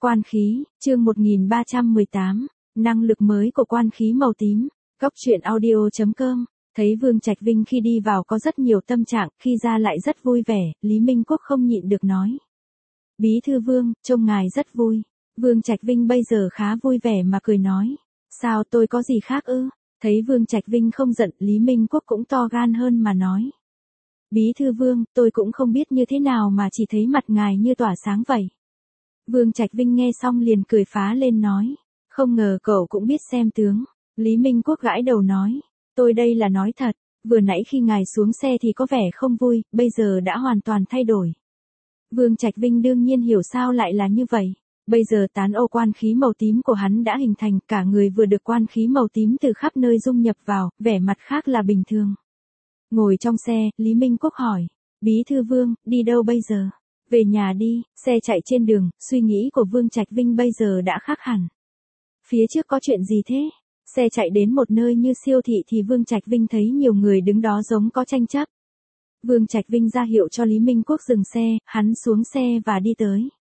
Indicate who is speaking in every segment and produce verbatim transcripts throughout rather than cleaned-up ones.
Speaker 1: Quan khí, chương một nghìn ba trăm mười tám, năng lực mới của quan khí màu tím. Góc truyện audio chấm com. Thấy Vương Trạch Vinh khi đi vào có rất nhiều tâm trạng, khi ra lại rất vui vẻ, Lý Minh Quốc không nhịn được nói. Bí thư Vương, trông ngài rất vui. Vương Trạch Vinh bây giờ khá vui vẻ mà cười nói. Sao tôi có gì khác ư? Thấy Vương Trạch Vinh không giận, Lý Minh Quốc cũng to gan hơn mà nói. Bí thư Vương, tôi cũng không biết như thế nào mà chỉ thấy mặt ngài như tỏa sáng vậy. Vương Trạch Vinh nghe xong liền cười phá lên nói. Không ngờ cậu cũng biết xem tướng. Lý Minh Quốc gãi đầu nói. Tôi đây là nói thật, vừa nãy khi ngài xuống xe thì có vẻ không vui, bây giờ đã hoàn toàn thay đổi. Vương Trạch Vinh đương nhiên hiểu sao lại là như vậy. Bây giờ tán ô quan khí màu tím của hắn đã hình thành, cả người vừa được quan khí màu tím từ khắp nơi dung nhập vào, vẻ mặt khác là bình thường. Ngồi trong xe, Lý Minh Quốc hỏi. Bí thư Vương, đi đâu bây giờ? Về nhà đi. Xe chạy trên đường, suy nghĩ của Vương Trạch Vinh bây giờ đã khác hẳn. Phía trước có chuyện gì thế? Xe chạy đến một nơi như siêu thị thì Vương Trạch Vinh thấy nhiều người đứng đó giống có tranh chấp. Vương Trạch Vinh ra hiệu cho Lý Minh Quốc dừng xe, hắn xuống xe và đi tới.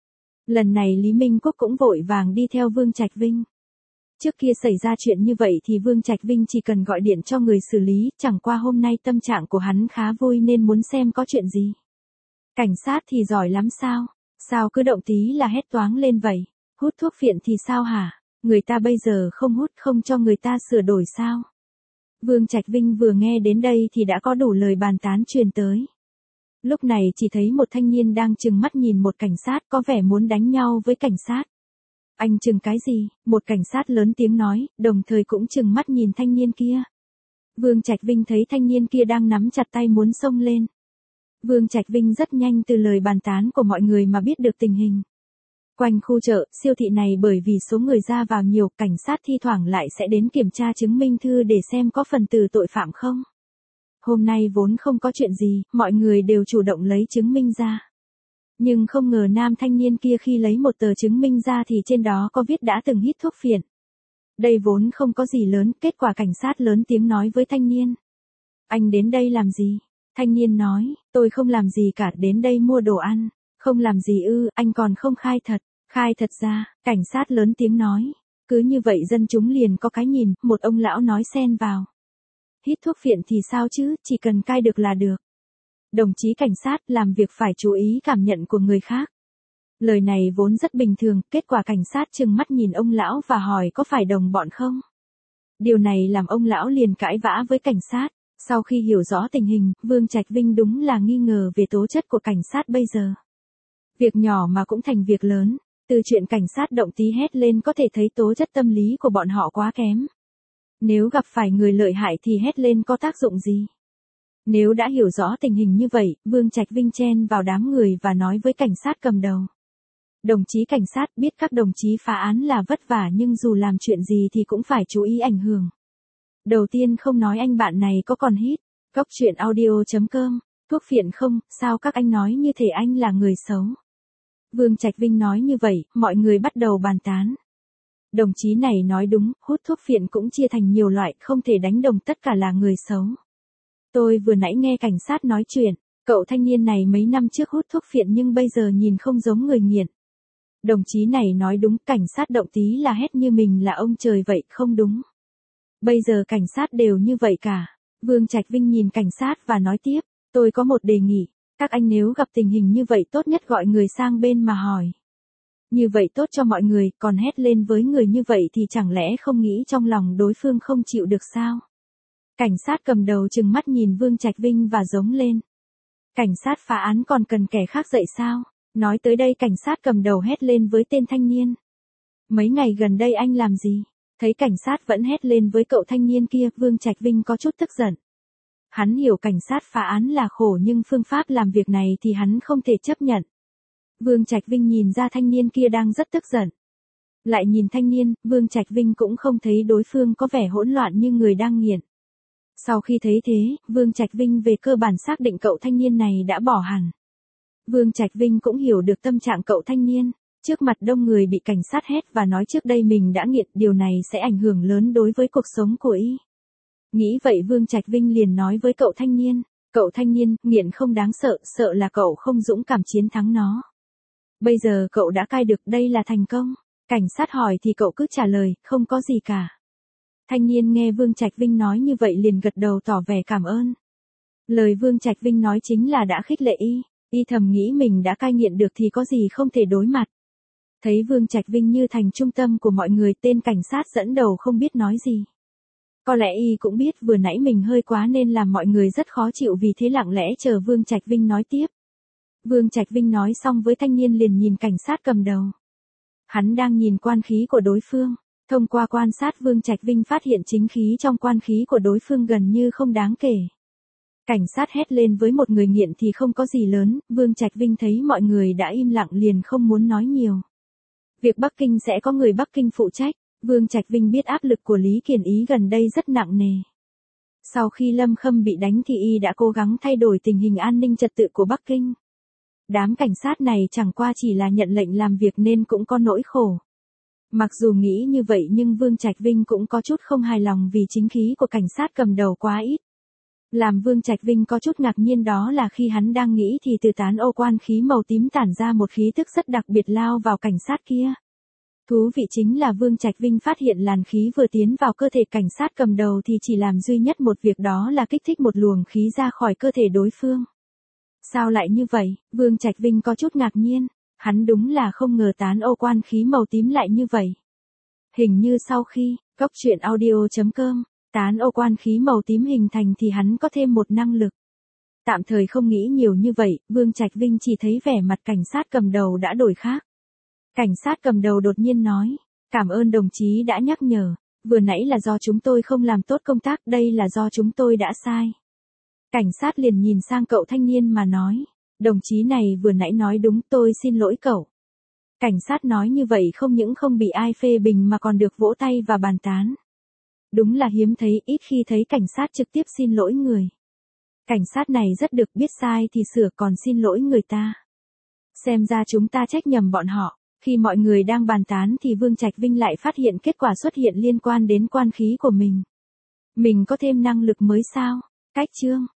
Speaker 1: Lần này Lý Minh Quốc cũng vội vàng đi theo Vương Trạch Vinh. Trước kia xảy ra chuyện như vậy thì Vương Trạch Vinh chỉ cần gọi điện cho người xử lý, chẳng qua hôm nay tâm trạng của hắn khá vui nên muốn xem có chuyện gì. Cảnh sát thì giỏi lắm sao? Sao cứ động tí là hét toáng lên vậy? Hút thuốc phiện thì sao hả? Người ta bây giờ không hút không cho người ta sửa đổi sao? Vương Trạch Vinh vừa nghe đến đây thì đã có đủ lời bàn tán truyền tới. Lúc này chỉ thấy một thanh niên đang trừng mắt nhìn một cảnh sát có vẻ muốn đánh nhau với cảnh sát. Anh trừng cái gì? Một cảnh sát lớn tiếng nói, đồng thời cũng trừng mắt nhìn thanh niên kia. Vương Trạch Vinh thấy thanh niên kia đang nắm chặt tay muốn xông lên. Vương Trạch Vinh rất nhanh từ lời bàn tán của mọi người mà biết được tình hình. Quanh khu chợ, siêu thị này bởi vì số người ra vào nhiều, cảnh sát thi thoảng lại sẽ đến kiểm tra chứng minh thư để xem có phần tử tội phạm không. Hôm nay vốn không có chuyện gì, mọi người đều chủ động lấy chứng minh ra. Nhưng không ngờ nam thanh niên kia khi lấy một tờ chứng minh ra thì trên đó có viết đã từng hít thuốc phiện. Đây vốn không có gì lớn, kết quả cảnh sát lớn tiếng nói với thanh niên. Anh đến đây làm gì? Thanh niên nói, tôi không làm gì cả, đến đây mua đồ ăn. Không làm gì ư, anh còn không khai thật. Khai thật ra, cảnh sát lớn tiếng nói. Cứ như vậy dân chúng liền có cái nhìn, một ông lão nói xen vào. Hít thuốc phiện thì sao chứ, chỉ cần cai được là được. Đồng chí cảnh sát làm việc phải chú ý cảm nhận của người khác. Lời này vốn rất bình thường, kết quả cảnh sát trừng mắt nhìn ông lão và hỏi có phải đồng bọn không? Điều này làm ông lão liền cãi vã với cảnh sát. Sau khi hiểu rõ tình hình, Vương Trạch Vinh đúng là nghi ngờ về tố chất của cảnh sát bây giờ. Việc nhỏ mà cũng thành việc lớn, từ chuyện cảnh sát động tí hét lên có thể thấy tố chất tâm lý của bọn họ quá kém. Nếu gặp phải người lợi hại thì hét lên có tác dụng gì? Nếu đã hiểu rõ tình hình như vậy, Vương Trạch Vinh chen vào đám người và nói với cảnh sát cầm đầu. Đồng chí cảnh sát biết các đồng chí phá án là vất vả nhưng dù làm chuyện gì thì cũng phải chú ý ảnh hưởng. Đầu tiên không nói anh bạn này có còn hít. Góc truyện audio chấm com. Thuốc phiện không, sao các anh nói như thể anh là người xấu. Vương Trạch Vinh nói như vậy, mọi người bắt đầu bàn tán. Đồng chí này nói đúng, hút thuốc phiện cũng chia thành nhiều loại, không thể đánh đồng tất cả là người xấu. Tôi vừa nãy nghe cảnh sát nói chuyện, cậu thanh niên này mấy năm trước hút thuốc phiện nhưng bây giờ nhìn không giống người nghiện. Đồng chí này nói đúng, cảnh sát động tí là hét như mình là ông trời vậy, không đúng. Bây giờ cảnh sát đều như vậy cả. Vương Trạch Vinh nhìn cảnh sát và nói tiếp, tôi có một đề nghị, các anh nếu gặp tình hình như vậy tốt nhất gọi người sang bên mà hỏi. Như vậy tốt cho mọi người, còn hét lên với người như vậy thì chẳng lẽ không nghĩ trong lòng đối phương không chịu được sao? Cảnh sát cầm đầu trừng mắt nhìn Vương Trạch Vinh và giống lên. Cảnh sát phá án còn cần kẻ khác dạy sao? Nói tới đây cảnh sát cầm đầu hét lên với tên thanh niên. Mấy ngày gần đây anh làm gì? Thấy cảnh sát vẫn hét lên với cậu thanh niên kia, Vương Trạch Vinh có chút tức giận. Hắn hiểu cảnh sát phá án là khổ nhưng phương pháp làm việc này thì hắn không thể chấp nhận. Vương Trạch Vinh nhìn ra thanh niên kia đang rất tức giận. Lại nhìn thanh niên, Vương Trạch Vinh cũng không thấy đối phương có vẻ hỗn loạn như người đang nghiện. Sau khi thấy thế, Vương Trạch Vinh về cơ bản xác định cậu thanh niên này đã bỏ hẳn. Vương Trạch Vinh cũng hiểu được tâm trạng cậu thanh niên. Trước mặt đông người bị cảnh sát hét và nói trước đây mình đã nghiện, điều này sẽ ảnh hưởng lớn đối với cuộc sống của y. Nghĩ vậy Vương Trạch Vinh liền nói với cậu thanh niên, cậu thanh niên, nghiện không đáng sợ, sợ là cậu không dũng cảm chiến thắng nó. Bây giờ cậu đã cai được, đây là thành công. Cảnh sát hỏi thì cậu cứ trả lời, không có gì cả. Thanh niên nghe Vương Trạch Vinh nói như vậy liền gật đầu tỏ vẻ cảm ơn. Lời Vương Trạch Vinh nói chính là đã khích lệ y, y thầm nghĩ mình đã cai nghiện được thì có gì không thể đối mặt. Thấy Vương Trạch Vinh như thành trung tâm của mọi người, tên cảnh sát dẫn đầu không biết nói gì. Có lẽ y cũng biết vừa nãy mình hơi quá nên làm mọi người rất khó chịu, vì thế lặng lẽ chờ Vương Trạch Vinh nói tiếp. Vương Trạch Vinh nói xong với thanh niên liền nhìn cảnh sát cầm đầu. Hắn đang nhìn quan khí của đối phương. Thông qua quan sát, Vương Trạch Vinh phát hiện chính khí trong quan khí của đối phương gần như không đáng kể. Cảnh sát hét lên với một người nghiện thì không có gì lớn, Vương Trạch Vinh thấy mọi người đã im lặng liền không muốn nói nhiều. Việc Bắc Kinh sẽ có người Bắc Kinh phụ trách, Vương Trạch Vinh biết áp lực của Lý Kiền Ý gần đây rất nặng nề. Sau khi Lâm Khâm bị đánh thì y đã cố gắng thay đổi tình hình an ninh trật tự của Bắc Kinh. Đám cảnh sát này chẳng qua chỉ là nhận lệnh làm việc nên cũng có nỗi khổ. Mặc dù nghĩ như vậy nhưng Vương Trạch Vinh cũng có chút không hài lòng vì chính khí của cảnh sát cầm đầu quá ít. Làm Vương Trạch Vinh có chút ngạc nhiên đó là khi hắn đang nghĩ thì từ tán ô quan khí màu tím tản ra một khí tức rất đặc biệt lao vào cảnh sát kia. Thú vị chính là Vương Trạch Vinh phát hiện làn khí vừa tiến vào cơ thể cảnh sát cầm đầu thì chỉ làm duy nhất một việc, đó là kích thích một luồng khí ra khỏi cơ thể đối phương. Sao lại như vậy? Vương Trạch Vinh có chút ngạc nhiên, hắn đúng là không ngờ tán ô quan khí màu tím lại như vậy. Hình như sau khi Cốc Truyện Audio chấm com tán ô quan khí màu tím hình thành thì hắn có thêm một năng lực. Tạm thời không nghĩ nhiều như vậy, Vương Trạch Vinh chỉ thấy vẻ mặt cảnh sát cầm đầu đã đổi khác. Cảnh sát cầm đầu đột nhiên nói, cảm ơn đồng chí đã nhắc nhở, vừa nãy là do chúng tôi không làm tốt công tác, đây là do chúng tôi đã sai. Cảnh sát liền nhìn sang cậu thanh niên mà nói, đồng chí này vừa nãy nói đúng, tôi xin lỗi cậu. Cảnh sát nói như vậy không những không bị ai phê bình mà còn được vỗ tay và bàn tán. Đúng là hiếm thấy, ít khi thấy cảnh sát trực tiếp xin lỗi người. Cảnh sát này rất được, biết sai thì sửa còn xin lỗi người ta. Xem ra chúng ta trách nhầm bọn họ. Khi mọi người đang bàn tán thì Vương Trạch Vinh lại phát hiện kết quả xuất hiện liên quan đến quan khí của mình. Mình có thêm năng lực mới sao? Cách chương